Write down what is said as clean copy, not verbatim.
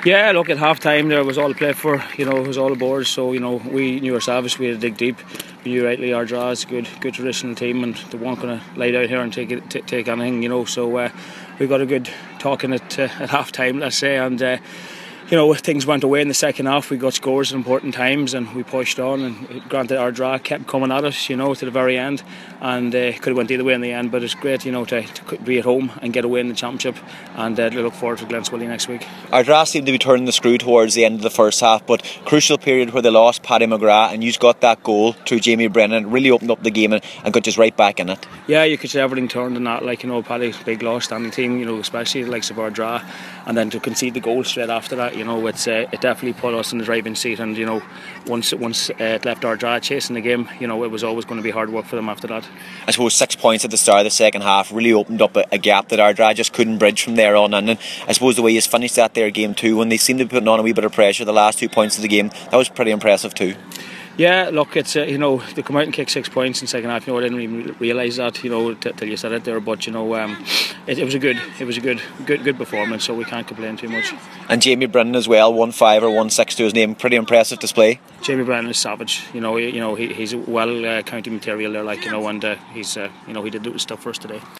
Yeah, look, at half time there was all played for, it was all aboard, so we knew ourselves we had to dig deep. We knew rightly Ardra is a good traditional team and they weren't going to lie down here and take anything, so we got a good talking at half time, let's say, and things went away in the second half. We got scores at important times and we pushed on, and granted Ardra kept coming at us to the very end, and could have went either way in the end, but it's great to be at home and get away in the championship, and look forward to Glenswilly next week. Ardra seemed to be turning the screw towards the end of the first half, but crucial period where they lost Paddy McGrath and you got that goal through Jamie Brennan, really opened up the game and got us right back in it. Yeah, you could say everything turned in that, Paddy's big loss standing team, especially the likes of Ardra, and then to concede the goal straight after that, it definitely put us in the driving seat, and once it left Ardra chasing the game, it was always going to be hard work for them after that. I suppose 6 points at the start of the second half really opened up a gap that Ardra just couldn't bridge from there on, and I suppose the way he's finished that there game too, when they seemed to be putting on a wee bit of pressure the last 2 points of the game, that was pretty impressive too. Yeah, look, it's they come out and kick 6 points in the second half. I didn't even realise that till you said it there, but it was a good performance, so we can't complain too much. And Jamie Brennan as well, 1-5 or 1-6 to his name, pretty impressive display. Jamie Brennan is savage. He's well county material there, and he's he did stuff for us today.